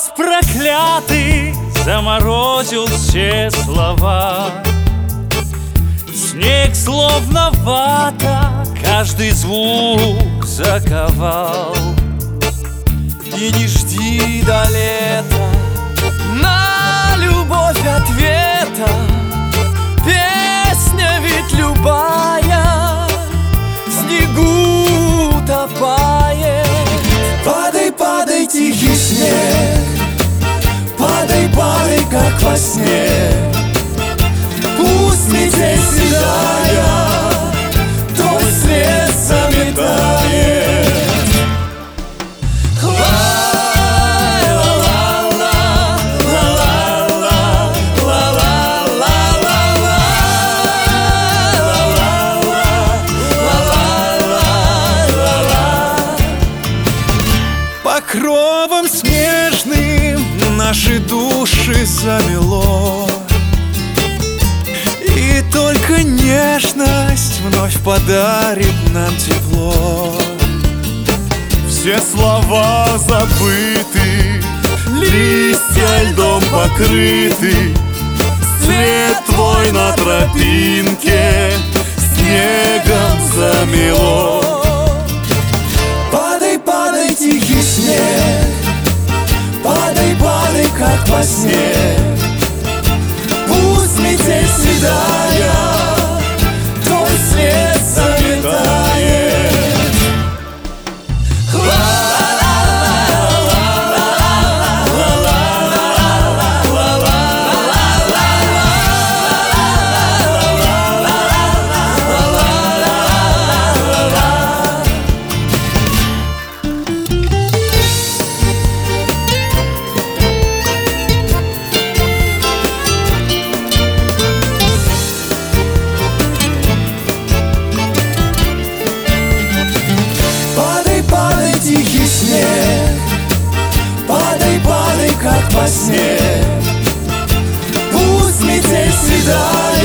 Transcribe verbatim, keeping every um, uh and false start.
Мороз проклятый заморозил все слова. Снег словно вата каждый звук заковал. И не жди до лета на любовь ответа. Песня ведь любая в снегу утопает. Падай, падай, тихий снег, падай, падай, как во сне. Пусть метель седая твой след заметает. Покровом снежным наши души замело, и только нежность вновь подарит нам тепло. Все слова забыты, листья льдом покрыты. След твой на тропинке снегом замело. Падай, падай, тихий снег, падай, падай, как во сне. Пусть метель седая твой след заметает. Тихий снег, падай, падай, как во сне. Пусть метель седая